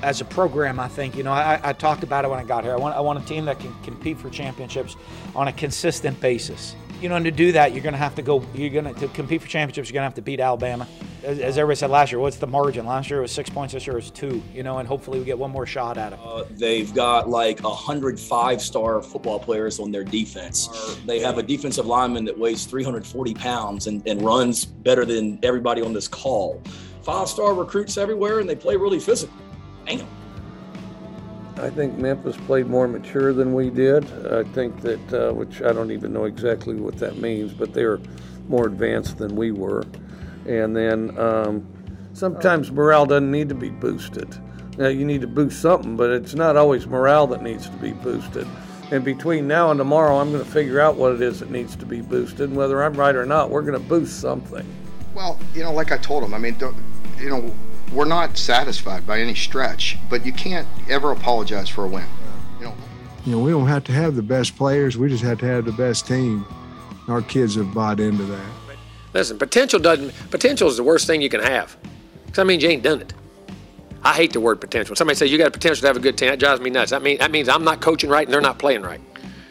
as a program, I think, I talked about it when I got here. I want a team that can compete for championships on a consistent basis. And to do that, to compete for championships, you're going to have to beat Alabama. As everybody said last year, what's the margin? Last year it was 6 points, this year it was 2, and hopefully we get one more shot at it. They've got like 100 5-star football players on their defense. They have a defensive lineman that weighs 340 pounds and runs better than everybody on this call. 5-star recruits everywhere, and they play really physical. Damn. I think Memphis played more mature than we did. I think that, which I don't even know exactly what that means, but they're more advanced than we were. And then sometimes morale doesn't need to be boosted. Now, you need to boost something, but it's not always morale that needs to be boosted. And between now and tomorrow, I'm going to figure out what it is that needs to be boosted. And whether I'm right or not, we're going to boost something. Well, like I told them, we're not satisfied by any stretch, but you can't ever apologize for a win. We don't have to have the best players. We just have to have the best team. Our kids have bought into that. Listen, potential is the worst thing you can have. Because that means you ain't done it. I hate the word potential. When somebody says you got a potential to have a good team, that drives me nuts. That means I'm not coaching right and they're not playing right.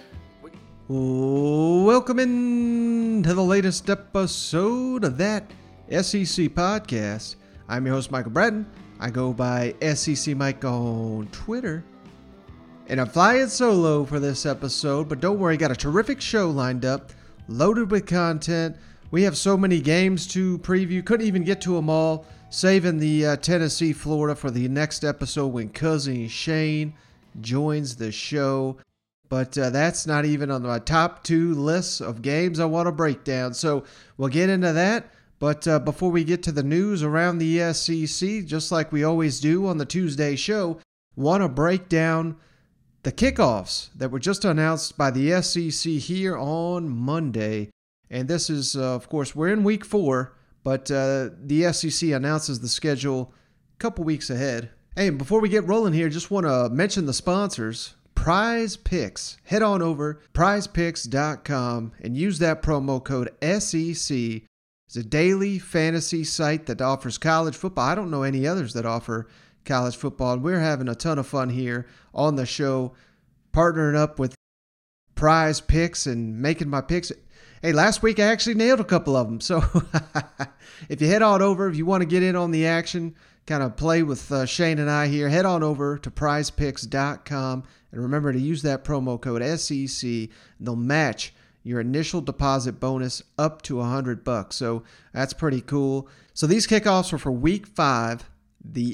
Welcome in to the latest episode of that SEC podcast. I'm your host, Michael Bratton. I go by SEC Mike on Twitter. And I'm flying solo for this episode, but don't worry, got a terrific show lined up, loaded with content. We have so many games to preview, couldn't even get to them all, saving the Tennessee, Florida for the next episode when Cousin Shane joins the show. But that's not even on my top 2 lists of games I want to break down. So we'll get into that. But before we get to the news around the SEC, just like we always do on the Tuesday show, want to break down the kickoffs that were just announced by the SEC here on Monday. And this is, of course, we're in week 4, but the SEC announces the schedule a couple weeks ahead. Hey, and before we get rolling here, just want to mention the sponsors. Prize Picks. Head on over prizepicks.com and use that promo code SEC. It's a daily fantasy site that offers college football. I don't know any others that offer college football, and we're having a ton of fun here on the show, partnering up with Prize Picks and making my picks. Hey, last week I actually nailed a couple of them, so if you head on over, if you want to get in on the action, kind of play with Shane and I here, head on over to prizepicks.com and remember to use that promo code SEC, and they'll match your initial deposit bonus up to $100. So that's pretty cool. So these kickoffs are for week 5, the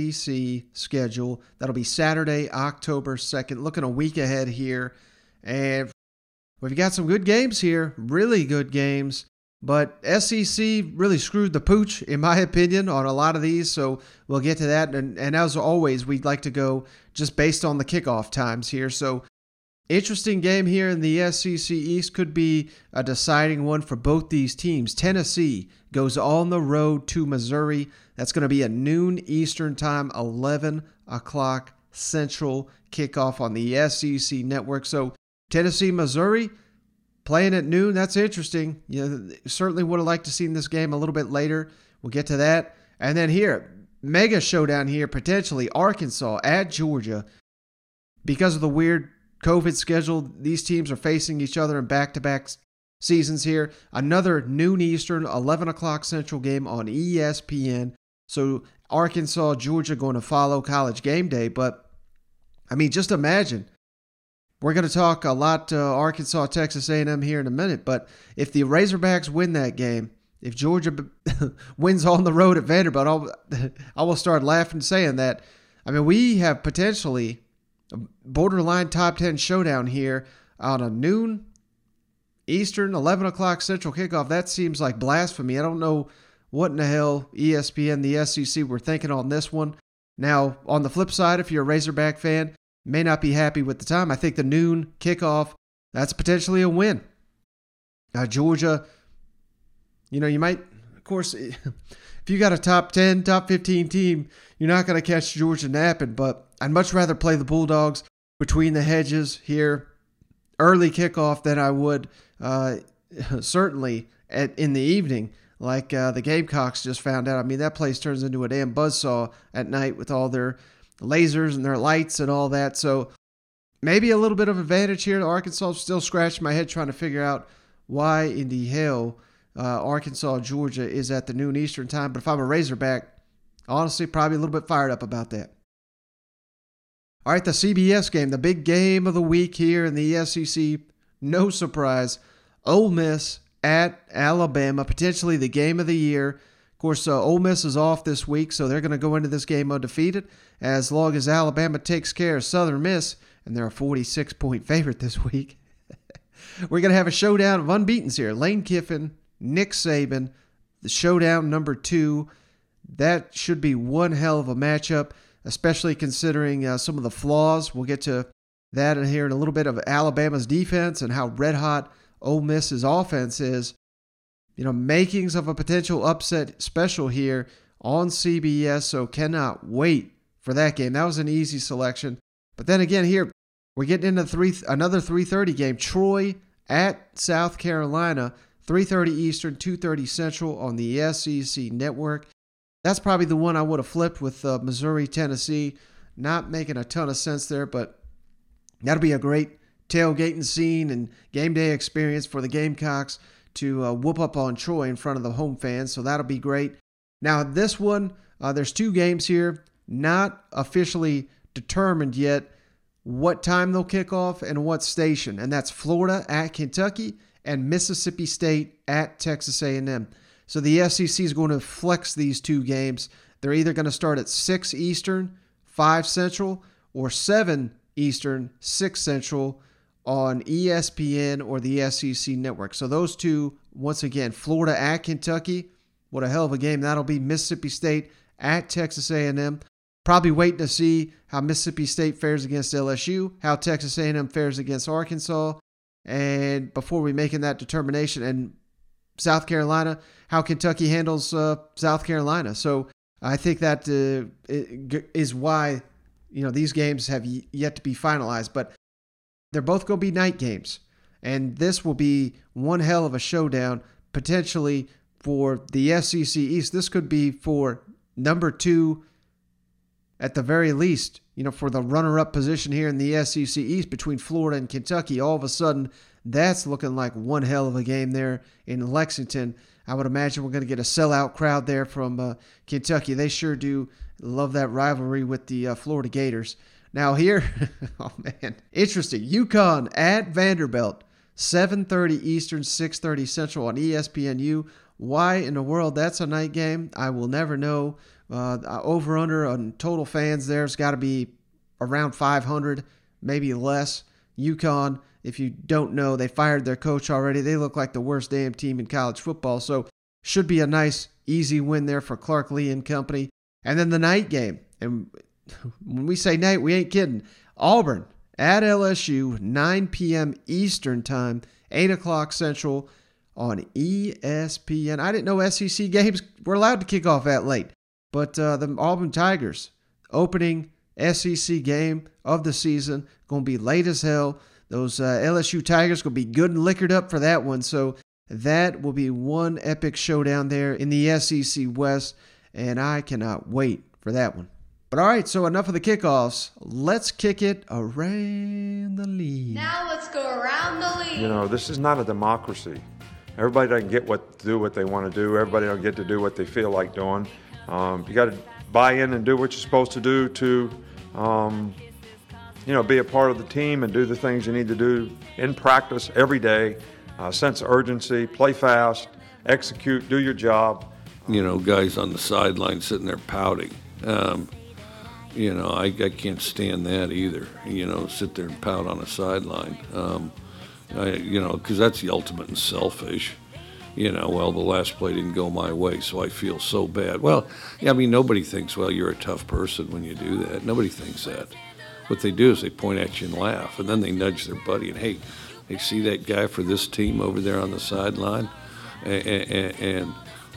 SEC schedule. That'll be Saturday, October 2nd. Looking a week ahead here. And we've got some good games here, really good games. But SEC really screwed the pooch, in my opinion, on a lot of these. So we'll get to that. And as always, we'd like to go just based on the kickoff times here. So interesting game here in the SEC East, could be a deciding one for both these teams. Tennessee goes on the road to Missouri. That's going to be a noon Eastern time, 11 o'clock Central kickoff on the SEC network. So Tennessee, Missouri, playing at noon, that's interesting. Certainly would have liked to see this game a little bit later. We'll get to that. And then here, mega showdown here, potentially Arkansas at Georgia. Because of the weird COVID schedule, these teams are facing each other in back-to-back seasons here. Another noon Eastern, 11 o'clock Central game on ESPN. So Arkansas, Georgia going to follow College Game Day. But, just imagine. We're going to talk a lot Arkansas, Texas A&M here in a minute. But if the Razorbacks win that game, if Georgia wins on the road at Vanderbilt, I will start laughing saying that. We have potentially a borderline top 10 showdown here on a noon Eastern, 11 o'clock Central kickoff. That seems like blasphemy. I don't know what in the hell ESPN, the SEC, were thinking on this one. Now, on the flip side, if you're a Razorback fan, may not be happy with the time. I think the noon kickoff, that's potentially a win. Now, Georgia, you might, of course, if you got a top 10, top 15 team, you're not going to catch Georgia napping, but I'd much rather play the Bulldogs between the hedges here, early kickoff, than I would certainly in the evening, like the Gamecocks just found out. That place turns into a damn buzzsaw at night with all their lasers and their lights and all that. So maybe a little bit of advantage here to Arkansas. Still scratching my head trying to figure out why in the hell Arkansas, Georgia is at the noon Eastern time. But if I'm a Razorback, honestly, probably a little bit fired up about that. All right, the CBS game, the big game of the week here in the SEC. No surprise, Ole Miss at Alabama, potentially the game of the year. Of course, Ole Miss is off this week, so they're going to go into this game undefeated as long as Alabama takes care of Southern Miss, and they're a 46-point favorite this week. We're going to have a showdown of unbeatens here. Lane Kiffin, Nick Saban, the showdown number 2. That should be one hell of a matchup, especially considering some of the flaws. We'll get to that in here in a little bit of Alabama's defense and how red hot Ole Miss's offense is. You know, makings of a potential upset special here on CBS, so cannot wait for that game. That was an easy selection. But then again here, we're getting into another 3:30 game. Troy at South Carolina, 3:30 Eastern, 2:30 Central on the SEC Network. That's probably the one I would have flipped with Missouri, Tennessee. Not making a ton of sense there, but that'll be a great tailgating scene and game day experience for the Gamecocks to whoop up on Troy in front of the home fans, so that'll be great. Now, this one, there's 2 games here, not officially determined yet what time they'll kick off and what station, and that's Florida at Kentucky and Mississippi State at Texas A&M. So the SEC is going to flex these 2 games. They're either going to start at 6 Eastern, 5 Central, or 7 Eastern, 6 Central on ESPN or the SEC Network. So those 2, once again, Florida at Kentucky. What a hell of a game that'll be. Mississippi State at Texas A&M. Probably waiting to see how Mississippi State fares against LSU, how Texas A&M fares against Arkansas, and before we making that determination, and South Carolina, how Kentucky handles South Carolina. So I think that is why, you know, these games have yet to be finalized, but they're both going to be night games, and this will be one hell of a showdown potentially for the SEC East. This could be for number 2 at the very least, you know, for the runner-up position here in the SEC East between Florida and Kentucky. All of a sudden, that's looking like one hell of a game there in Lexington. I would imagine we're going to get a sellout crowd there from Kentucky. They sure do love that rivalry with the Florida Gators. Now here, oh man, interesting. UConn at Vanderbilt, 7:30 Eastern, 6:30 Central on ESPNU. Why in the world that's a night game, I will never know. Over-under on total fans there's got to be around 500, maybe less. UConn, if you don't know, they fired their coach already. They look like the worst damn team in college football, so should be a nice, easy win there for Clark Lee and company. And then the night game, and when we say night, we ain't kidding. Auburn at LSU, 9 p.m. Eastern time, 8 o'clock Central on ESPN. I didn't know SEC games were allowed to kick off that late, but the Auburn Tigers, opening SEC game of the season, going to be late as hell. Those LSU Tigers going to be good and liquored up for that one, so that will be one epic showdown there in the SEC West, and I cannot wait for that one. But all right, so enough of the kickoffs. Let's kick it around the league. Now let's go around the league. You know, this is not a democracy. Everybody doesn't get to do what they want to do. Everybody don't get to do what they feel like doing. You got to buy in and do what you're supposed to do to, be a part of the team and do the things you need to do in practice every day. Sense of urgency, play fast, execute, do your job. You know, guys on the sideline sitting there pouting. I can't stand that either. Sit there and pout on a sideline. Because that's the ultimate in selfish. The last play didn't go my way, so I feel so bad. Well, nobody thinks, well, you're a tough person when you do that. Nobody thinks that. What they do is they point at you and laugh, and then they nudge their buddy and, hey, they see that guy for this team over there on the sideline, and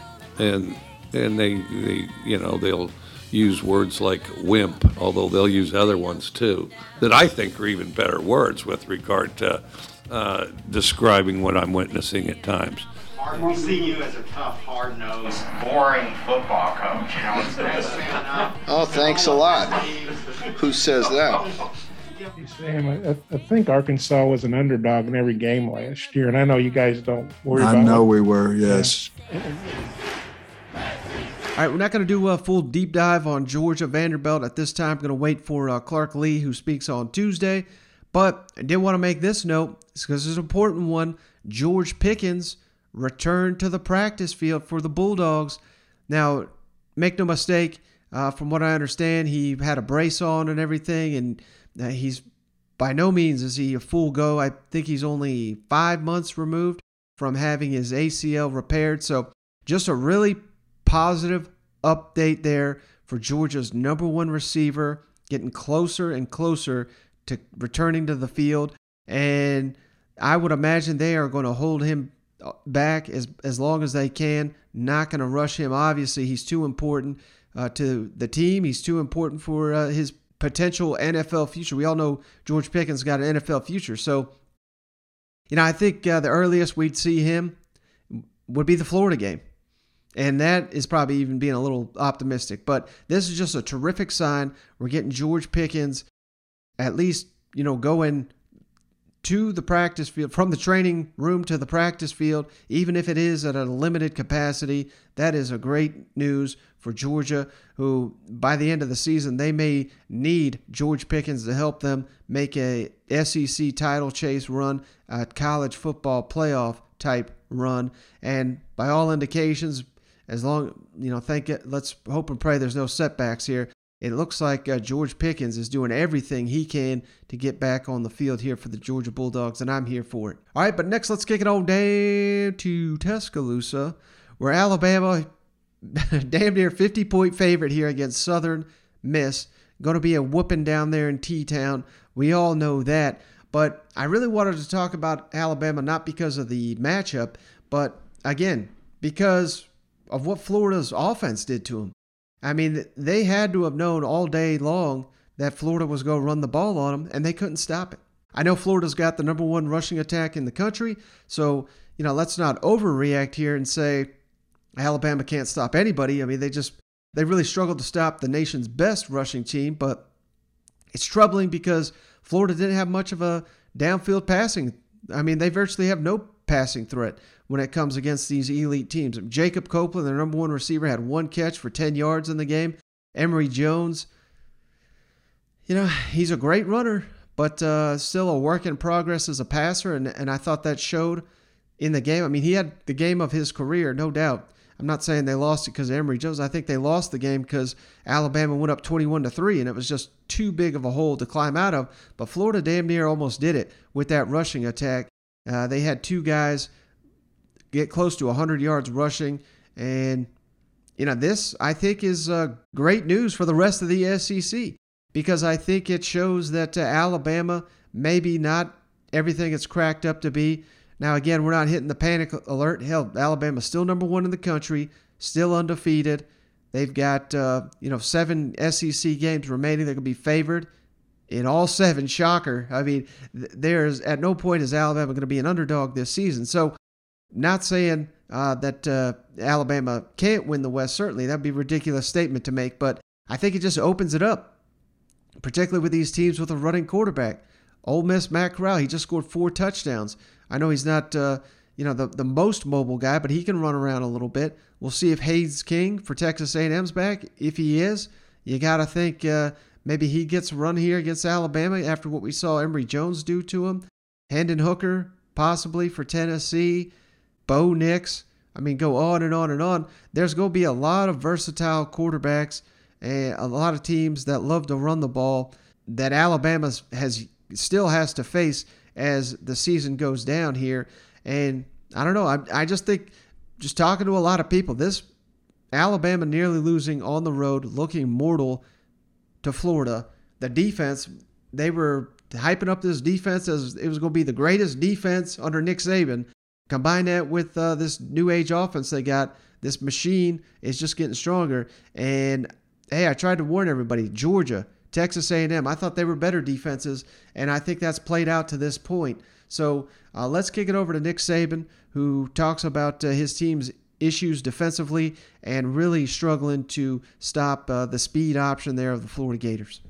they'll use words like wimp, although they'll use other ones too that I think are even better words with regard to describing what I'm witnessing at times. We see you as a tough, hard-nosed, boring football coach. It's nice to stand up. Oh, thanks a lot. Who says that? Sam, I think Arkansas was an underdog in every game last year, and I know you guys don't worry about it. I know we were, yes. Yeah. All right, we're not going to do a full deep dive on Georgia Vanderbilt at this time. I'm going to wait for Clark Lee, who speaks on Tuesday. But I did want to make this note because it's an important one. George Pickens returned to the practice field for the Bulldogs. Now, make no mistake, from what I understand, he had a brace on and everything, and he's by no means is he a full go. I think he's only 5 months removed from having his ACL repaired. So just a really positive update there for Georgia's number one receiver, getting closer and closer to returning to the field. And I would imagine they are going to hold him back as long as they can, not going to rush him. Obviously, he's too important to the team. He's too important for his potential NFL future. We all know George Pickens got an NFL future. So, I think the earliest we'd see him would be the Florida game. And that is probably even being a little optimistic. But this is just a terrific sign. We're getting George Pickens at least, going to the practice field, from the training room to the practice field, even if it is at a limited capacity. That is a great news for Georgia, who by the end of the season, they may need George Pickens to help them make a SEC title chase run, a college football playoff type run. And by all indications, as long, let's hope and pray there's no setbacks here. It looks like George Pickens is doing everything he can to get back on the field here for the Georgia Bulldogs, and I'm here for it. All right, but next let's kick it on down to Tuscaloosa, where Alabama, damn near 50-point favorite here against Southern Miss. Going to be a whooping down there in T-Town. We all know that. But I really wanted to talk about Alabama, not because of the matchup, but, again, because of what Florida's offense did to them. I mean, they had to have known all day long that Florida was going to run the ball on them, and they couldn't stop it. I know Florida's got the number one rushing attack in the country, so, let's not overreact here and say Alabama can't stop anybody. I mean, they really struggled to stop the nation's best rushing team, but it's troubling because Florida didn't have much of a downfield passing. I mean, they virtually have no passing threat when it comes against these elite teams. Jacob Copeland, their number one receiver, had one catch for 10 yards in the game. Emory Jones, he's a great runner, but still a work in progress as a passer, and I thought that showed in the game. I mean, he had the game of his career, no doubt. I'm not saying they lost it because of Emory Jones. I think they lost the game because Alabama went up 21-3, and it was just too big of a hole to climb out of. But Florida damn near almost did it with that rushing attack. They had two guys get close to 100 yards rushing, and this I think is great news for the rest of the SEC, because I think it shows that Alabama maybe not everything it's cracked up to be. Now again, we're not hitting the panic alert. Hell, Alabama's still number one in the country, still undefeated. They've got 7 SEC games remaining. They're going to be favored in all 7. Shocker. I mean, there's at no point is Alabama going to be an underdog this season. So, not saying that Alabama can't win the West. Certainly, that'd be a ridiculous statement to make. But I think it just opens it up, particularly with these teams with a running quarterback. Ole Miss, Matt Corral, he just scored 4 touchdowns. I know he's not the most mobile guy, but he can run around a little bit. We'll see if Haynes King for Texas A&M's back. If he is, you got to think maybe he gets a run here against Alabama after what we saw Emory Jones do to him. Hendon Hooker, possibly for Tennessee. Bo Nix. I mean, go on and on and on. There's going to be a lot of versatile quarterbacks and a lot of teams that love to run the ball that Alabama still has to face as the season goes down here. And I don't know. I just think, just talking to a lot of people, this Alabama nearly losing on the road, looking mortal to Florida. The defense, they were hyping up this defense as it was going to be the greatest defense under Nick Saban. Combine that with this new age offense they got, this machine is just getting stronger. And, hey, I tried to warn everybody, Georgia, Texas A&M, I thought they were better defenses, and I think that's played out to this point. So let's kick it over to Nick Saban, who talks about his team's issues defensively and really struggling to stop the speed option there of the Florida Gators.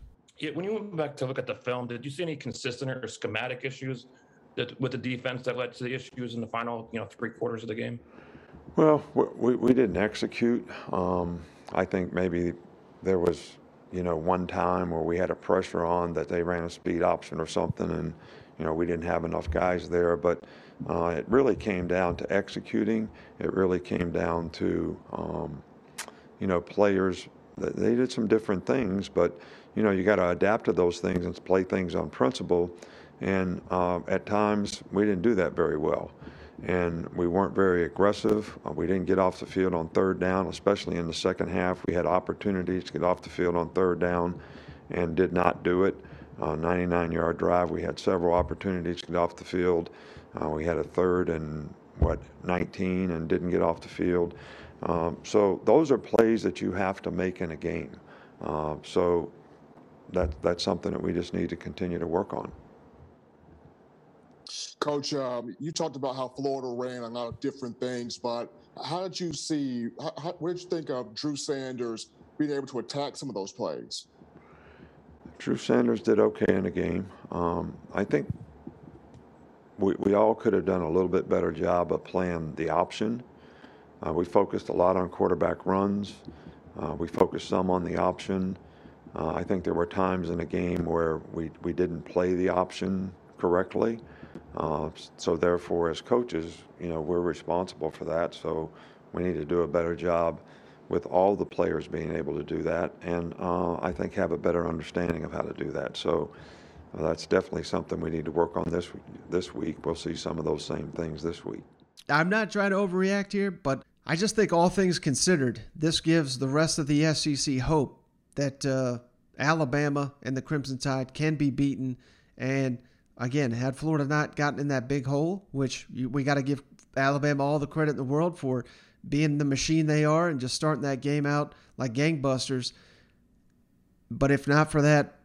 when you went back to look at the film, did you see any consistent or schematic issues with the defense that led to the issues in the final, 3 quarters of the game? Well, we didn't execute. I think maybe there was, one time where we had a pressure on that they ran a speed option or something, and we didn't have enough guys there. But it really came down to executing. It really came down to players. They did some different things, but you got to adapt to those things and play things on principle. And at times we didn't do that very well, and we weren't very aggressive. We didn't get off the field on third down, especially in the second half. We had opportunities to get off the field on third down and did not do it. 99-yard drive, we had several opportunities to get off the field. We had a 3rd and 19 and didn't get off the field. So those are plays that you have to make in a game. So that's something that we just need to continue to work on. Coach, you talked about how Florida ran a lot of different things, but how did you see, what did you think of Drew Sanders being able to attack some of those plays? Drew Sanders did okay in the game. I think we all could have done a little bit better job of playing the option. We focused a lot on quarterback runs. We focused some on the option. I think there were times in the game where we didn't play the option correctly. So therefore, as coaches, we're responsible for that. So we need to do a better job with all the players being able to do that, and I think have a better understanding of how to do that. So that's definitely something we need to work on this week. We'll see some of those same things this week. I'm not trying to overreact here, but I just think all things considered, this gives the rest of the SEC hope that Alabama and the Crimson Tide can be beaten. And again, had Florida not gotten in that big hole, which we got to give Alabama all the credit in the world for being the machine they are and just starting that game out like gangbusters. But if not for that,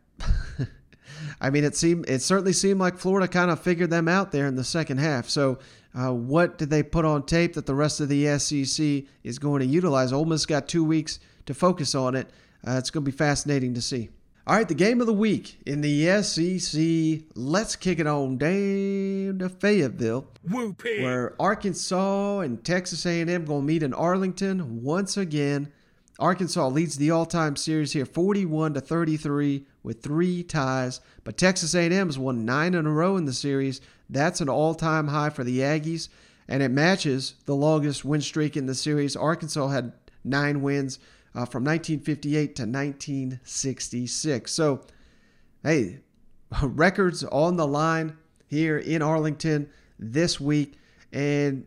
I mean, it certainly seemed like Florida kind of figured them out there in the second half. So what did they put on tape that the rest of the SEC is going to utilize? Ole Miss got 2 weeks to focus on it. It's going to be fascinating to see. All right, the game of the week in the SEC. Let's kick it on down to Fayetteville, where Arkansas and Texas A&M going to meet in Arlington once again. Arkansas leads the all-time series here 41-33 with 3 ties, but Texas A&M has won 9 in a row in the series. That's an all-time high for the Aggies, and it matches the longest win streak in the series. Arkansas had 9 wins from 1958 to 1966. So, hey, records on the line here in Arlington this week. And,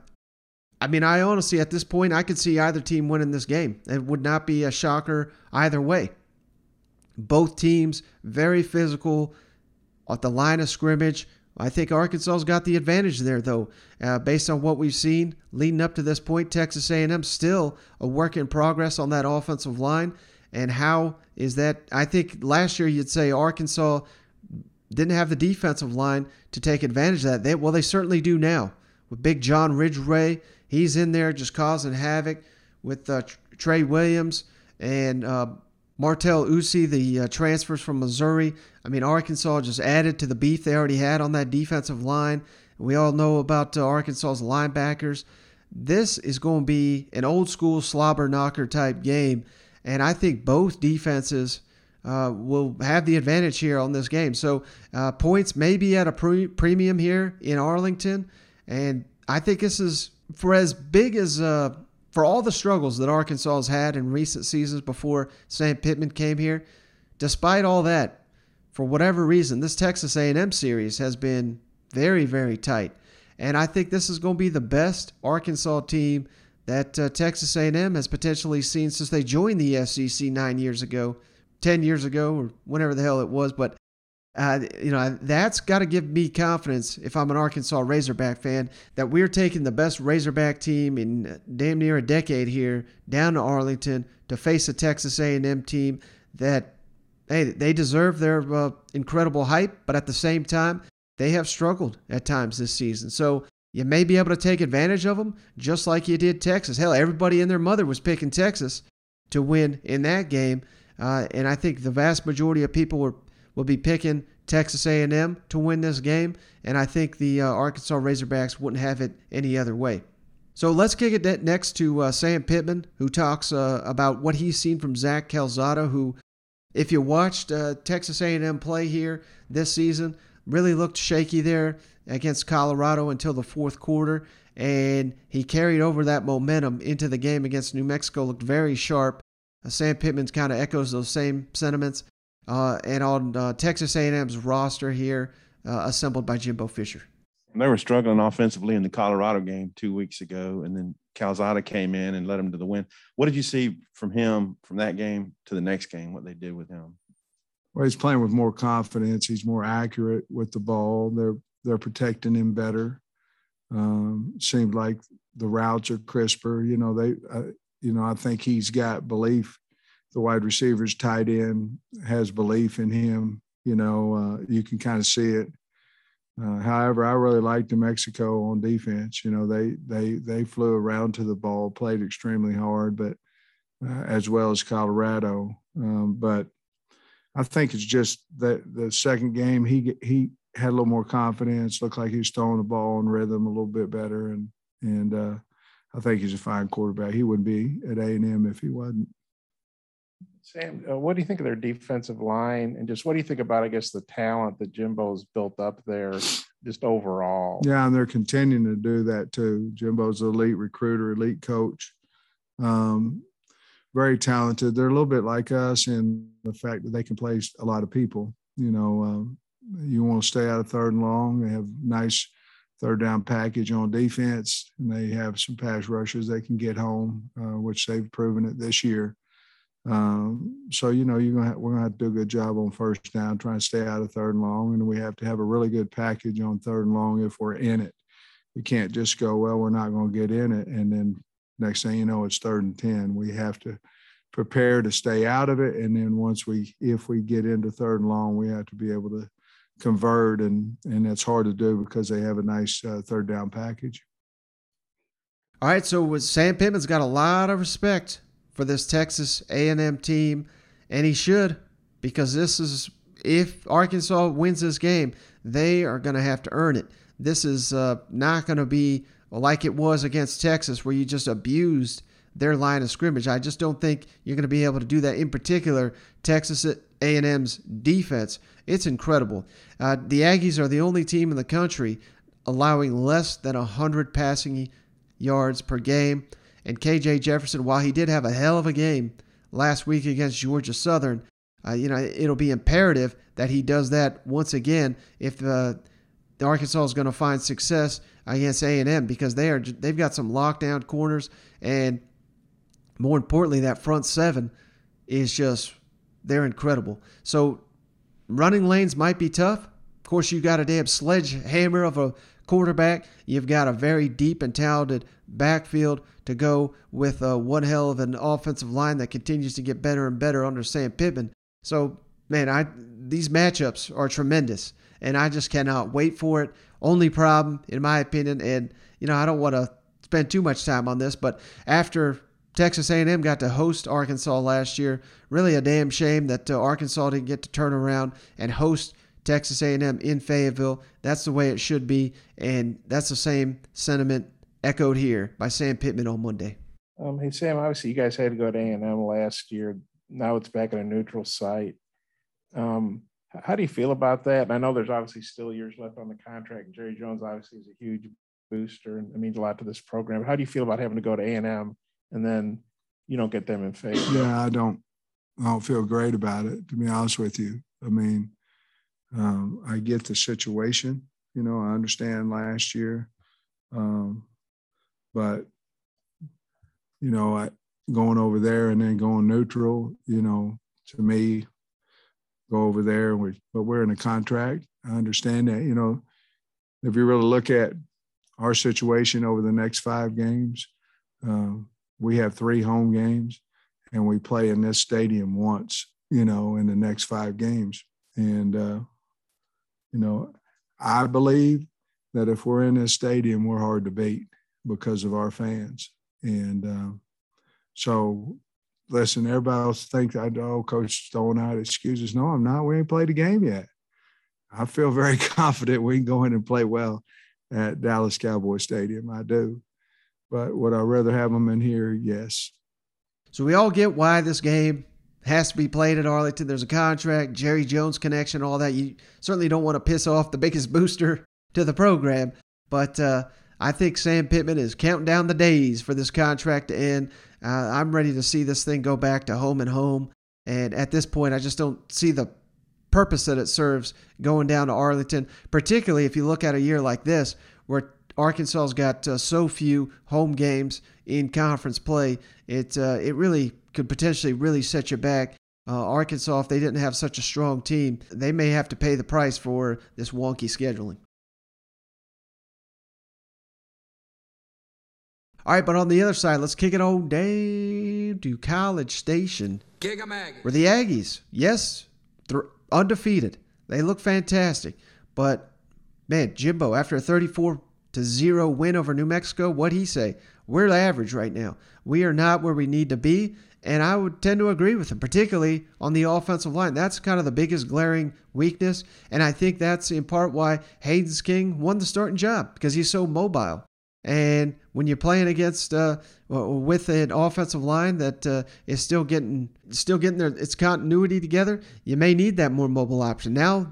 I honestly, at this point, I could see either team winning this game. It would not be a shocker either way. Both teams very physical at the line of scrimmage. I think Arkansas's got the advantage there, though. Based on what we've seen leading up to this point, Texas A&M still a work in progress on that offensive line. And how is that? I think last year you'd say Arkansas didn't have the defensive line to take advantage of that. They certainly do now. With Big John Ridgway, he's in there just causing havoc with Trey Williams and Martell Usi, the transfers from Missouri. Arkansas just added to the beef they already had on that defensive line. We all know about Arkansas's linebackers. This is going to be an old-school slobber knocker type game, and I think both defenses will have the advantage here on this game. So points may be at a premium here in Arlington, and I think this is for as big as for all the struggles that Arkansas has had in recent seasons before Sam Pittman came here. Despite all that, for whatever reason, this Texas A&M series has been very, very tight. And I think this is going to be the best Arkansas team that Texas A&M has potentially seen since they joined the SEC 10 years ago, or whenever the hell it was. But, that's got to give me confidence, if I'm an Arkansas Razorback fan, that we're taking the best Razorback team in damn near a decade here down to Arlington to face a Texas A&M team that, hey, they deserve their incredible hype, but at the same time, they have struggled at times this season. So you may be able to take advantage of them just like you did Texas. Hell, everybody and their mother was picking Texas to win in that game. And I think the vast majority of people will be picking Texas A&M to win this game, and I think the Arkansas Razorbacks wouldn't have it any other way. So let's kick it next to Sam Pittman, who talks about what he's seen from Zach Calzada, who, if you watched Texas A&M play here this season, really looked shaky there against Colorado until the fourth quarter, and he carried over that momentum into the game against New Mexico, looked very sharp. Sam Pittman kind of echoes those same sentiments. And on Texas A&M's roster here, assembled by Jimbo Fisher. They were struggling offensively in the Colorado game 2 weeks ago, and then Calzada came in and led them to the win. What did you see from him from that game to the next game, what they did with him? Well, he's playing with more confidence. He's more accurate with the ball. They're protecting him better. Seemed like the routes are crisper. I think he's got belief. The wide receivers, tight end has belief in him. You can kind of see it. However, I really liked New Mexico on defense. They flew around to the ball, played extremely hard, but as well as Colorado. But I think it's just that the second game he had a little more confidence. Looked like he was throwing the ball in rhythm a little bit better, and I think he's a fine quarterback. He wouldn't be at A&M if he wasn't. Sam, what do you think of their defensive line, and just what do you think about, I guess, the talent that Jimbo's built up there, just overall? Yeah, and they're continuing to do that too. Jimbo's an elite recruiter, elite coach, very talented. They're a little bit like us in the fact that they can play a lot of people. You want to stay out of third and long. They have nice third down package on defense, and they have some pass rushers they can get home, which they've proven it this year. So we're gonna have to do a good job on first down, trying to stay out of third and long, and we have to have a really good package on third and long if we're in it. You can't just go, well, we're not going to get in it, and then next thing you know, it's 3rd and 10. We have to prepare to stay out of it, and then if we get into third and long, we have to be able to convert, and that's hard to do because they have a nice third down package. All right, so Sam Pittman's got a lot of respect for this Texas A&M team, and he should, because if Arkansas wins this game, they are going to have to earn it. This is not going to be like it was against Texas, where you just abused their line of scrimmage. I just don't think you're going to be able to do that. In particular, Texas A&M's defense, it's incredible. The Aggies are the only team in the country allowing less than 100 passing yards per game. And KJ Jefferson, while he did have a hell of a game last week against Georgia Southern, it'll be imperative that he does that once again if the Arkansas is going to find success against A&M, because they've got some lockdown corners, and more importantly, that front seven is they're incredible. So running lanes might be tough. Of course, you've got a damn sledgehammer of a quarterback. You've got a very deep and talented backfield to go with one hell of an offensive line that continues to get better and better under Sam Pittman. So, man, these matchups are tremendous, and I just cannot wait for it. Only problem, in my opinion, and I don't want to spend too much time on this, but after Texas A&M got to host Arkansas last year, really a damn shame that Arkansas didn't get to turn around and host Texas A&M in Fayetteville. That's the way it should be, and that's the same sentiment echoed here by Sam Pittman on Monday. Hey, Sam, obviously you guys had to go to A&M last year. Now it's back at a neutral site. How do you feel about that? And I know there's obviously still years left on the contract. Jerry Jones obviously is a huge booster and it means a lot to this program. How do you feel about having to go to A&M and then you don't get them in favor? Yeah, I don't feel great about it, to be honest with you. I mean, I get the situation. I understand last year. But, going over there and then going neutral, to me, go over there. But we're in a contract. I understand that. If you really look at our situation over the next 5 games, we have 3 home games, and we play in this stadium once, in the next 5 games. And, I believe that if we're in this stadium, we're hard to beat because of our fans. And so, listen, everybody else thinks Coach throwing out excuses. No, I'm not. We ain't played the game yet. I feel very confident we can go in and play well at Dallas Cowboy Stadium. I do. But would I rather have them in here? Yes. So we all get why this game has to be played at Arlington. There's a contract, Jerry Jones connection, all that. You certainly don't want to piss off the biggest booster to the program. But I think Sam Pittman is counting down the days for this contract to end. I'm ready to see this thing go back to home and home. And at this point, I just don't see the purpose that it serves going down to Arlington, particularly if you look at a year like this where Arkansas's got so few home games in conference play. It really could potentially really set you back. Arkansas, if they didn't have such a strong team, they may have to pay the price for this wonky scheduling. All right, but on the other side, let's kick it on down to College Station, where the Aggies, yes, undefeated. They look fantastic. But, man, Jimbo, after a 34-0 win over New Mexico, what'd he say? We're average right now. We are not where we need to be. And I would tend to agree with him, particularly on the offensive line. That's kind of the biggest glaring weakness. And I think that's in part why Haynes King won the starting job, because he's so mobile. And when you're playing against with an offensive line that is still getting its continuity together, you may need that more mobile option. Now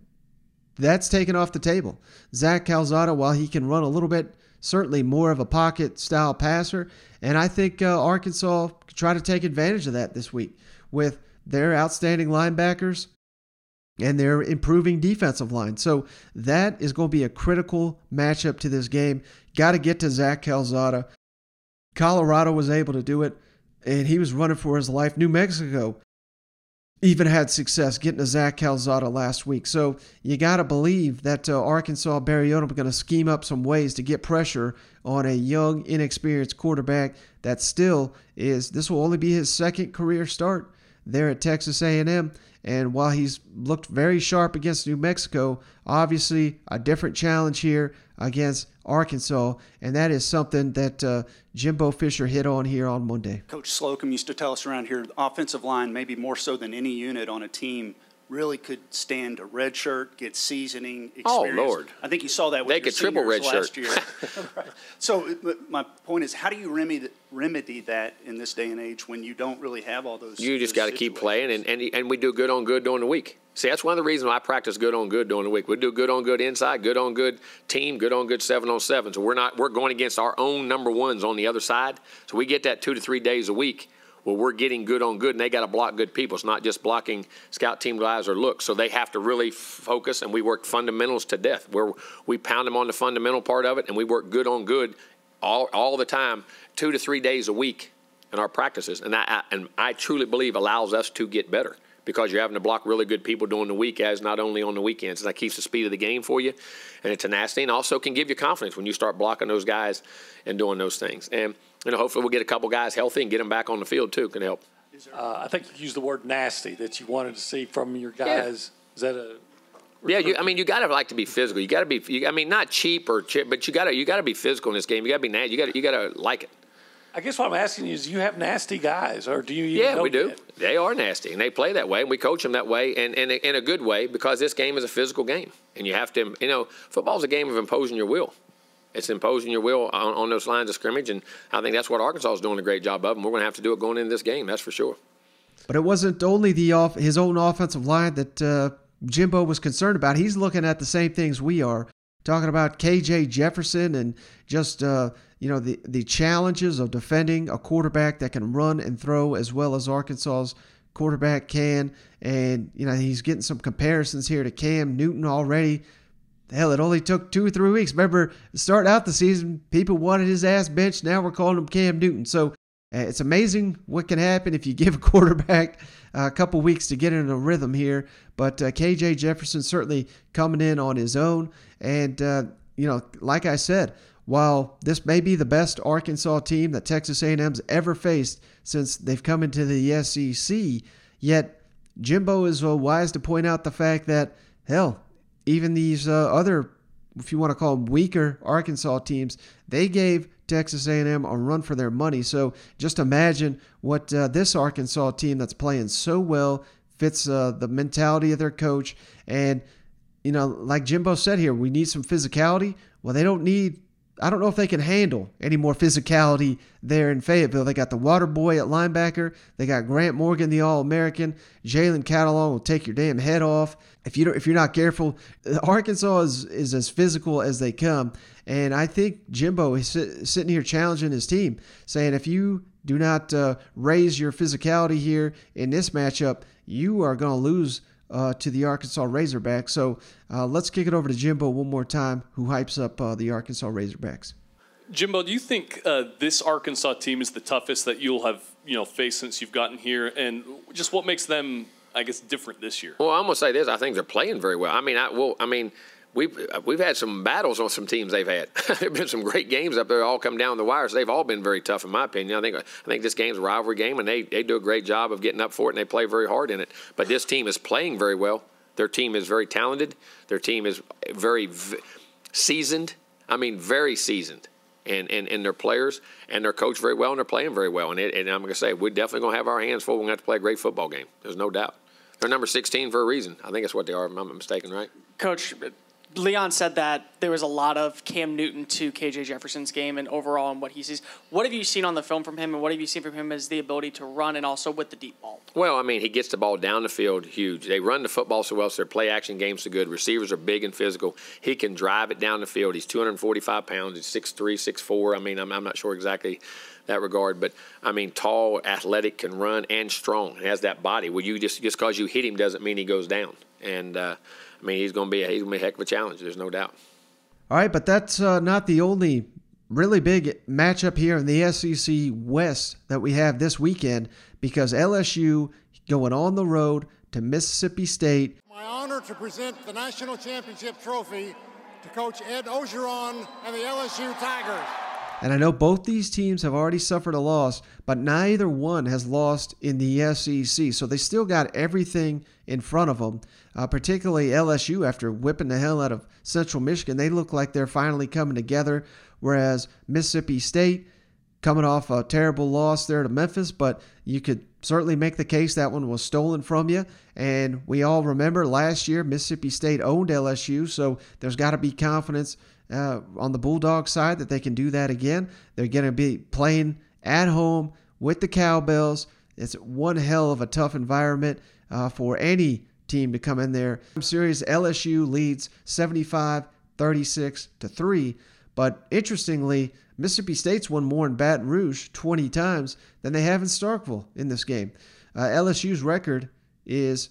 that's taken off the table. Zach Calzada, while he can run a little bit, certainly more of a pocket style passer, and I think Arkansas could try to take advantage of that this week with their outstanding linebackers and their improving defensive line. So that is going to be a critical matchup to this game. Got to get to Zach Calzada. Colorado was able to do it, and he was running for his life. New Mexico even had success getting to Zach Calzada last week. So you got to believe that Arkansas, Barry Odom, are going to scheme up some ways to get pressure on a young, inexperienced quarterback that still is, this will only be his second career start there at Texas A&M. And while he's looked very sharp against New Mexico, obviously a different challenge here against Arkansas, and that is something that Jimbo Fisher hit on here on Monday. Coach Slocum used to tell us around here, the offensive line, maybe more so than any unit on a team, really could stand a red shirt, get seasoning experience. Oh, Lord. I think you saw that with they your could triple red last shirt. year. Right. So my point is, how do you remedy that in this day and age when you don't really have all those? You just got to keep playing, and we do good on good during the week. See, that's one of the reasons why I practice good on good during the week. We do good on good inside, good on good team, good on good 7-on-7. So we're going against our own number ones on the other side. So we get that 2 to 3 days a week where we're getting good on good, and they got to block good people. It's not just blocking scout team guys or looks. So they have to really focus, and we work fundamentals to death, where we pound them on the fundamental part of it, and we work good on good all the time, 2 to 3 days a week in our practices. And I truly believe allows us to get better, because you're having to block really good people during the week, as not only on the weekends. And that keeps the speed of the game for you, and it's tenacity, and also can give you confidence when you start blocking those guys and doing those things. And hopefully we'll get a couple guys healthy and get them back on the field too. Can help. I think you used the word nasty that you wanted to see from your guys. Yeah. Is that a? Yeah, you got to like to be physical. You got to be. Not cheap but you got to be physical in this game. You got to be nasty. You got to like it. I guess what I'm asking you is, do you have nasty guys, or do you? Yeah, we do. They are nasty, and they play that way, and we coach them that way, and in a good way, because this game is a physical game, and you have to. Football's a game of imposing your will. It's imposing your will on those lines of scrimmage, and I think that's what Arkansas is doing a great job of, and we're going to have to do it going into this game. That's for sure. But it wasn't only his own offensive line that Jimbo was concerned about. He's looking at the same things we are, talking about KJ Jefferson and just the challenges of defending a quarterback that can run and throw as well as Arkansas's quarterback can. And he's getting some comparisons here to Cam Newton already. Hell, it only took 2 or 3 weeks. Remember, starting out the season, people wanted his ass benched. Now we're calling him Cam Newton. So it's amazing what can happen if you give a quarterback a couple weeks to get in a rhythm here. But KJ Jefferson certainly coming in on his own. And, like I said, while this may be the best Arkansas team that Texas A&M's ever faced since they've come into the SEC, yet Jimbo is wise to point out the fact that, hell, even these other, if you want to call them weaker Arkansas teams, they gave Texas A&M a run for their money. So just imagine what this Arkansas team that's playing so well fits the mentality of their coach. And, you know, like Jimbo said here, we need some physicality. Well, they don't need – I don't know if they can handle any more physicality there in Fayetteville. They got the water boy at linebacker. They got Grant Morgan, the All-American. Jalen Catalon will take your damn head off if you're not careful. Arkansas is as physical as they come, and I think Jimbo is sitting here challenging his team, saying if you do not raise your physicality here in this matchup, you are going to lose to the Arkansas Razorbacks. So let's kick it over to Jimbo one more time, who hypes up the Arkansas Razorbacks. Jimbo, do you think this Arkansas team is the toughest that you'll have faced since you've gotten here, and just what makes them, I guess, different this year? Well, I'm gonna say this: I think they're playing very well. We've had some battles on some teams they've had. There've been some great games up there, all come down the wire. So they've all been very tough, in my opinion. I think this game's a rivalry game, and they do a great job of getting up for it, and they play very hard in it. But this team is playing very well. Their team is very talented. Their team is very seasoned. Very seasoned. And their players and their coach very well, and they're playing very well. And I'm going to say, we're definitely going to have our hands full. We're going to have to play a great football game. There's no doubt. They're number 16 for a reason. I think that's what they are, if I'm not mistaken, right? Coach, Leon said that there was a lot of Cam Newton to KJ Jefferson's game and overall and what he sees. What have you seen on the film from him, and what have you seen from him as the ability to run and also with the deep ball? Well, he gets the ball down the field huge. They run the football so well, so their play-action game's so good. Receivers are big and physical. He can drive it down the field. He's 245 pounds. He's 6'3", 6'4". I'm not sure exactly that regard, but tall, athletic, can run, and strong. He has that body. Well, you just because you hit him doesn't mean he goes down. And he's going to be a heck of a challenge. There's no doubt. All right, but that's not the only really big matchup here in the SEC West that we have this weekend, because LSU going on the road to Mississippi State. My honor to present the national championship trophy to Coach Ed Ogeron and the LSU Tigers. And I know both these teams have already suffered a loss, but neither one has lost in the SEC. So they still got everything in front of them, particularly LSU after whipping the hell out of Central Michigan. They look like they're finally coming together, whereas Mississippi State coming off a terrible loss there to Memphis, but you could certainly make the case that one was stolen from you. And we all remember last year Mississippi State owned LSU, so there's got to be confidence on the Bulldog side that they can do that again. They're going to be playing at home with the Cowbells. It's one hell of a tough environment for any team to come in there. I'm serious. LSU leads 75-36-3. But interestingly, Mississippi State's won more in Baton Rouge 20 times than they have in Starkville in this game. LSU's record is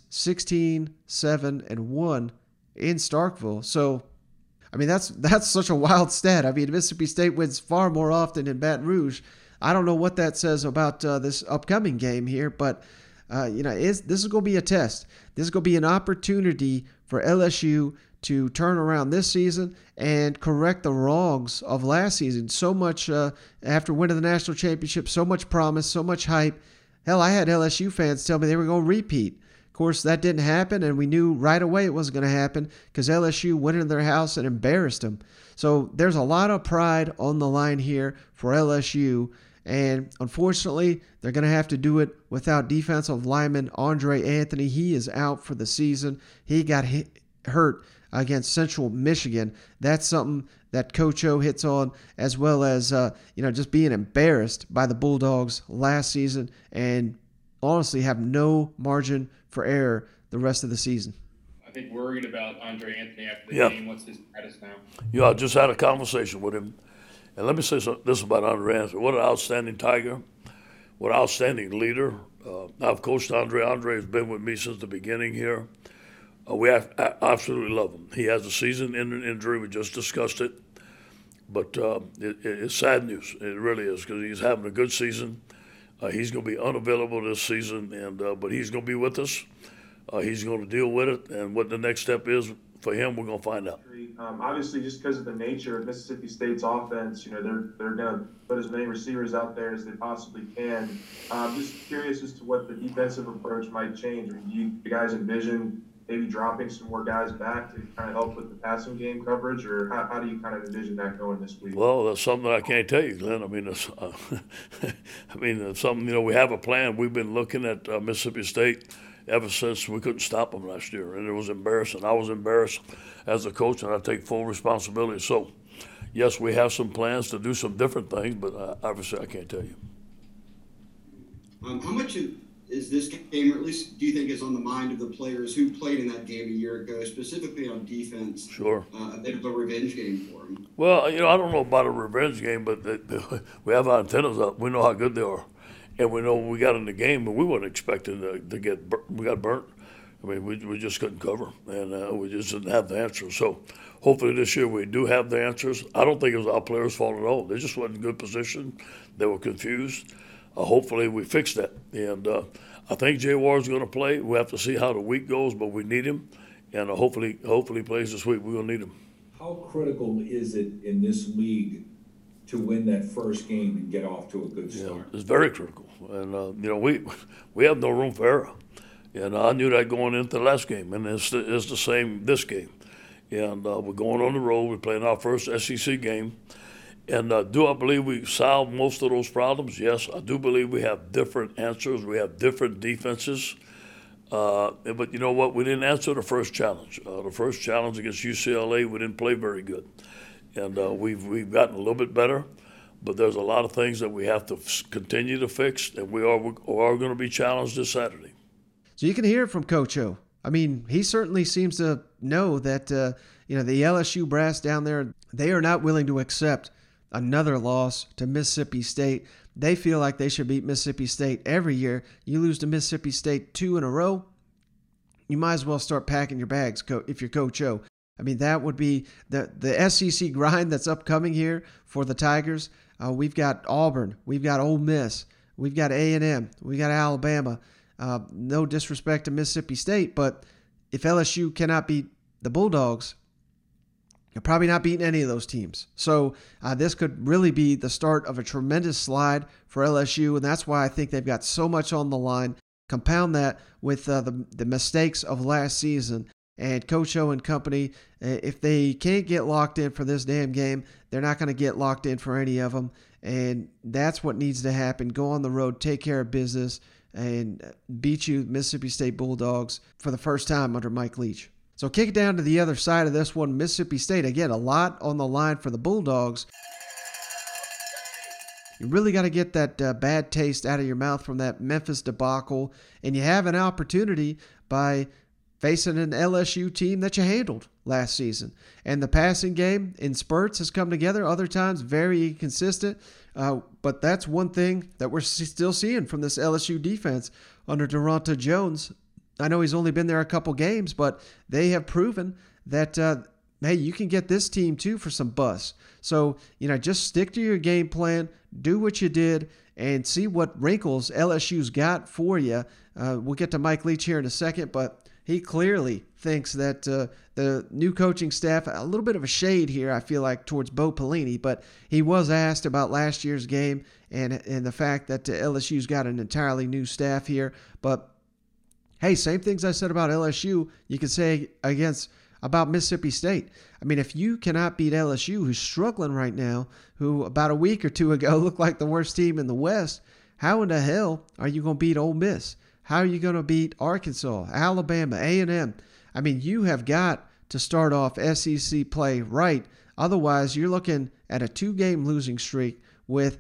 16-7-1 in Starkville. So that's such a wild stat. Mississippi State wins far more often in Baton Rouge. I don't know what that says about this upcoming game here, but this is going to be a test. This is going to be an opportunity for LSU to turn around this season and correct the wrongs of last season. So much after winning the national championship, so much promise, so much hype. Hell, I had LSU fans tell me they were going to repeat. Of course, that didn't happen, and we knew right away it wasn't going to happen because LSU went into their house and embarrassed them. So there's a lot of pride on the line here for LSU, and unfortunately, they're going to have to do it without defensive lineman Andre Anthony. He is out for the season. He got hurt against Central Michigan. That's something that Coach O hits on, as well as just being embarrassed by the Bulldogs last season and honestly have no margin for error the rest of the season. I think worried about Andre Anthony after the game. What's his status now? I just had a conversation with him. And let me say this about Andre Anthony. What an outstanding Tiger. What an outstanding leader. I've coached Andre. Andre has been with me since the beginning here. We absolutely love him. He has a season-ending injury. We just discussed it. But it's sad news. It really is, because he's having a good season. He's going to be unavailable this season, but he's going to be with us. He's going to deal with it, and what the next step is for him, we're going to find out. Obviously, just because of the nature of Mississippi State's offense, they're going to put as many receivers out there as they possibly can. Just curious as to what the defensive approach might change. Do you guys envision maybe dropping some more guys back to kind of help with the passing game coverage, or how do you kind of envision that going this week? Well, that's something I can't tell you, Glenn. I mean, it's, it's something, we have a plan. We've been looking at Mississippi State ever since we couldn't stop them last year, and it was embarrassing. I was embarrassed as a coach, and I take full responsibility. So, yes, we have some plans to do some different things, but obviously I can't tell you. How much is this game, or at least do you think is on the mind of the players who played in that game a year ago, specifically on defense? Sure. A bit of a revenge game for them. Well, I don't know about a revenge game, but we have our antennas up. We know how good they are. And we know when we got in the game, but we weren't expecting to get we got burnt. I mean, we just couldn't cover, and we just didn't have the answers. So hopefully this year we do have the answers. I don't think it was our players' fault at all. They just weren't in good position. They were confused. Hopefully we fix that. And I think Jay Ward's going to play. We have to see how the week goes, but we need him. And hopefully he plays this week. We're going to need him. How critical is it in this league to win that first game and get off to a good start? Yeah, it's very critical. And, we have no room for error. And I knew that going into the last game. And it's the same this game. And we're going on the road. We're playing our first SEC game. And do I believe we solved most of those problems? Yes, I do believe we have different answers. We have different defenses. But you know what? We didn't answer the first challenge. The first challenge against UCLA, we didn't play very good. And we've gotten a little bit better. But there's a lot of things that we have to continue to fix. And we are going to be challenged this Saturday. So you can hear it from Coach O. I mean, he certainly seems to know that, the LSU brass down there, they are not willing to accept another loss to Mississippi State. They feel like they should beat Mississippi State every year. You lose to Mississippi State 2 in a row, you might as well start packing your bags if you're Coach O. I mean, that would be the SEC grind that's upcoming here for the Tigers. We've got Auburn. We've got Ole Miss. We've got A&M. We've got Alabama. No disrespect to Mississippi State, but if LSU cannot beat the Bulldogs, you're probably not beating any of those teams. So this could really be the start of a tremendous slide for LSU, and that's why I think they've got so much on the line. Compound that with the mistakes of last season. And Coach O and company, if they can't get locked in for this damn game, they're not going to get locked in for any of them. And that's what needs to happen. Go on the road, take care of business, and beat you Mississippi State Bulldogs for the first time under Mike Leach. So kick it down to the other side of this one, Mississippi State. Again, a lot on the line for the Bulldogs. You really got to get that bad taste out of your mouth from that Memphis debacle, and you have an opportunity by facing an LSU team that you handled last season. And the passing game in spurts has come together, other times very inconsistent, but that's one thing that we're still seeing from this LSU defense under Duranta Jones. I know he's only been there a couple games, but they have proven that, hey, you can get this team too for some buzz. So, just stick to your game plan, do what you did, and see what wrinkles LSU's got for you. We'll get to Mike Leach here in a second, but he clearly thinks that the new coaching staff, a little bit of a shade here, I feel like, towards Bo Pelini, but he was asked about last year's game and the fact that LSU's got an entirely new staff here. But hey, same things I said about LSU, you could say about Mississippi State. I mean, if you cannot beat LSU, who's struggling right now, who about a week or two ago looked like the worst team in the West, how in the hell are you going to beat Ole Miss? How are you going to beat Arkansas, Alabama, A&M? I mean, you have got to start off SEC play right. Otherwise, you're looking at a 2-game losing streak with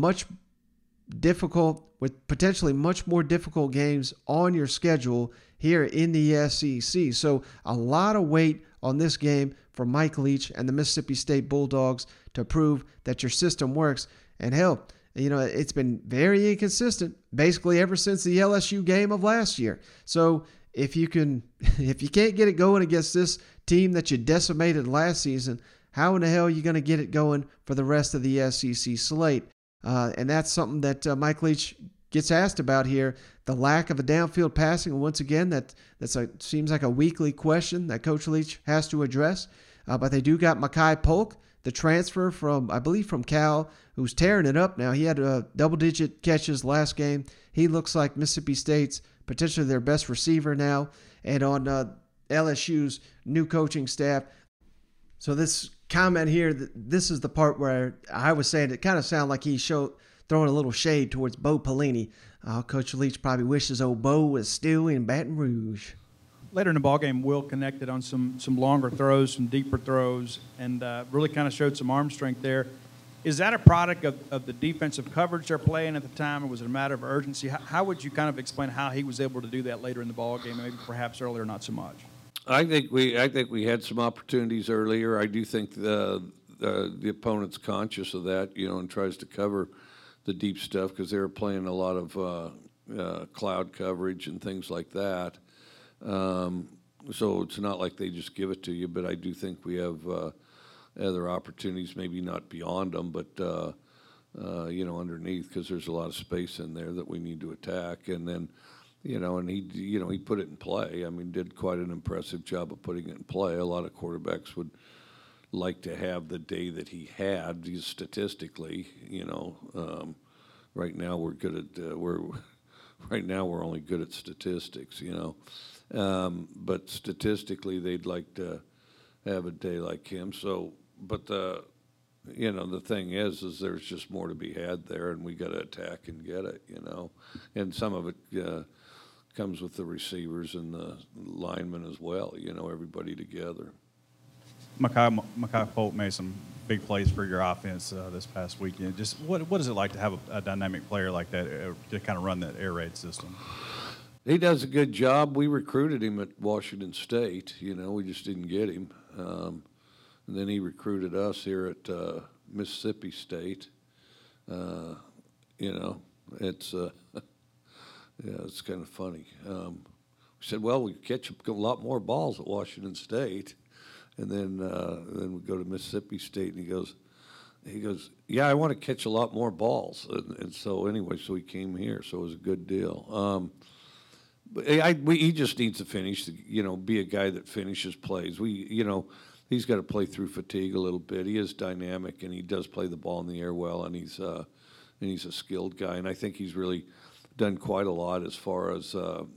potentially much more difficult games on your schedule here in the SEC. So a lot of weight on this game for Mike Leach and the Mississippi State Bulldogs to prove that your system works. And hell, it's been very inconsistent basically ever since the LSU game of last year. So if you can't get it going against this team that you decimated last season, how in the hell are you going to get it going for the rest of the SEC slate? And that's something that Mike Leach gets asked about here, the lack of a downfield passing. Once again, seems like a weekly question that Coach Leach has to address. But they do got Makai Polk, the transfer from Cal, who's tearing it up now. He had double-digit catches last game. He looks like Mississippi State's potentially their best receiver now. And on LSU's new coaching staff. So this comment here, this is the part where I was saying it kind of sounded like he's throwing a little shade towards Bo Pelini. Coach Leach probably wishes old Bo was still in Baton Rouge. Later in the ballgame, Will connected on some longer throws, some deeper throws, and really kind of showed some arm strength there. Is that a product of the defensive coverage they're playing at the time, or was it a matter of urgency? How would you kind of explain how he was able to do that later in the ballgame, maybe perhaps earlier not so much? I think we had some opportunities earlier. I do think the opponent's conscious of that, and tries to cover the deep stuff because they were playing a lot of cloud coverage and things like that. So it's not like they just give it to you, but I do think we have other opportunities, maybe not beyond them, but underneath, because there's a lot of space in there that we need to attack. And then, and he put it in play. I mean, did quite an impressive job of putting it in play. A lot of quarterbacks would like to have the day that he had, statistically. Right now we're good at right now we're only good at statistics, but statistically they'd like to have a day like him. So, but the thing is there's just more to be had there, and we got to attack and get it, and some of it comes with the receivers and the linemen as well, everybody together. Makai Polk made some big plays for your offense this past weekend. Just what is it like to have a dynamic player like that to kind of run that air raid system? He does a good job. We recruited him at Washington State. We just didn't get him. And then he recruited us here at Mississippi State. It's it's kind of funny. We said, well, we catch a lot more balls at Washington State. And then we go to Mississippi State, and he goes, yeah, I want to catch a lot more balls. And so anyway, so he came here, so it was a good deal. But he just needs to finish, be a guy that finishes plays. He's got to play through fatigue a little bit. He is dynamic, and he does play the ball in the air well, and he's a skilled guy. And I think he's really done quite a lot as far as,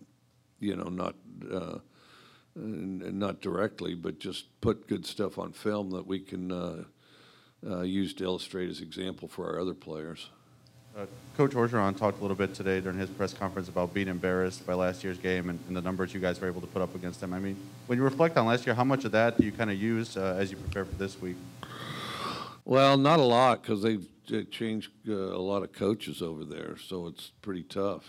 not directly, but just put good stuff on film that we can use to illustrate as example for our other players. Coach Orgeron talked a little bit today during his press conference about being embarrassed by last year's game and the numbers you guys were able to put up against them. I mean, when you reflect on last year, how much of that do you kind of use as you prepare for this week? Well, not a lot, because they've changed a lot of coaches over there, so it's pretty tough,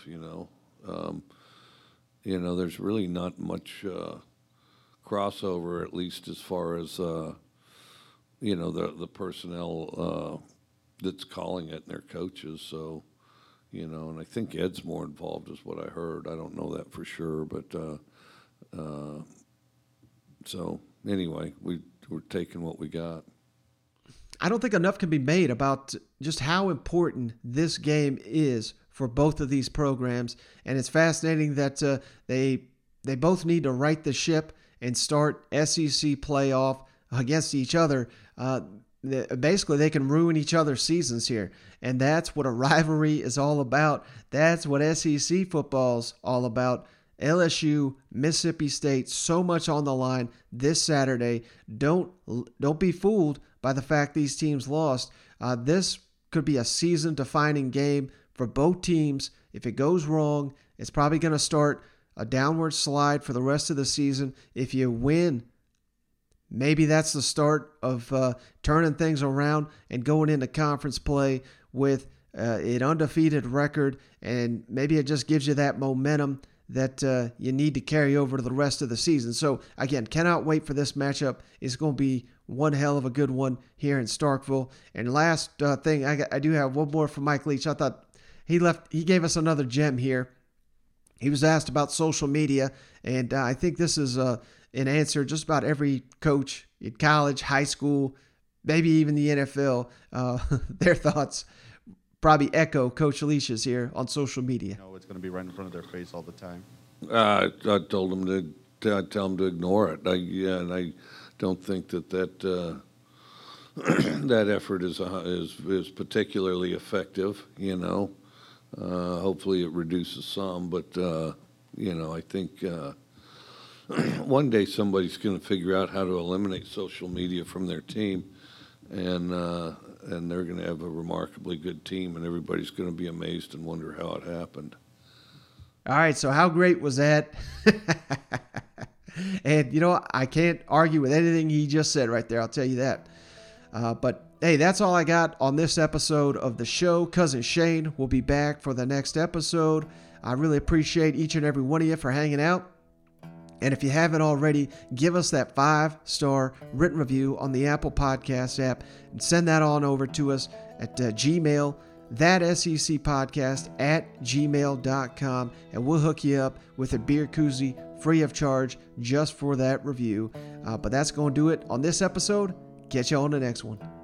there's really not much crossover, at least as far as the personnel that's calling it and their coaches. So, and I think Ed's more involved, is what I heard. I don't know that for sure, but so anyway, we're taking what we got. I don't think enough can be made about just how important this game is for both of these programs, and it's fascinating that they both need to right the ship and start SEC playoff against each other. Basically, they can ruin each other's seasons here, and that's what a rivalry is all about. That's what SEC football's all about. LSU, Mississippi State, so much on the line this Saturday. Don't be fooled by the fact these teams lost. This could be a season-defining game for both teams. If it goes wrong, it's probably going to start a downward slide for the rest of the season. If you win, maybe that's the start of turning things around and going into conference play with an undefeated record, and maybe it just gives you that momentum that you need to carry over to the rest of the season. So, again, cannot wait for this matchup. It's going to be one hell of a good one here in Starkville. And last thing, I do have one more from Mike Leach. I thought he gave us another gem here. He was asked about social media, and I think this is an answer just about every coach in college, high school, maybe even the NFL. Their thoughts probably echo Coach Leach's here on social media. It's going to be right in front of their face all the time. I told him to tell them to ignore it. And I don't think that that effort is particularly effective. Hopefully it reduces some, but I think one day somebody's going to figure out how to eliminate social media from their team, and they're going to have a remarkably good team, and everybody's going to be amazed and wonder how it happened. All right, so how great was that? And, I can't argue with anything he just said right there. I'll tell you that. But, hey, that's all I got on this episode of the show. Cousin Shane will be back for the next episode. I really appreciate each and every one of you for hanging out. And if you haven't already, give us that 5-star written review on the Apple Podcast app and send that on over to us at Gmail, thatsecpodcast@gmail.com, and we'll hook you up with a beer koozie free of charge just for that review. But that's going to do it on this episode. Catch you on the next one.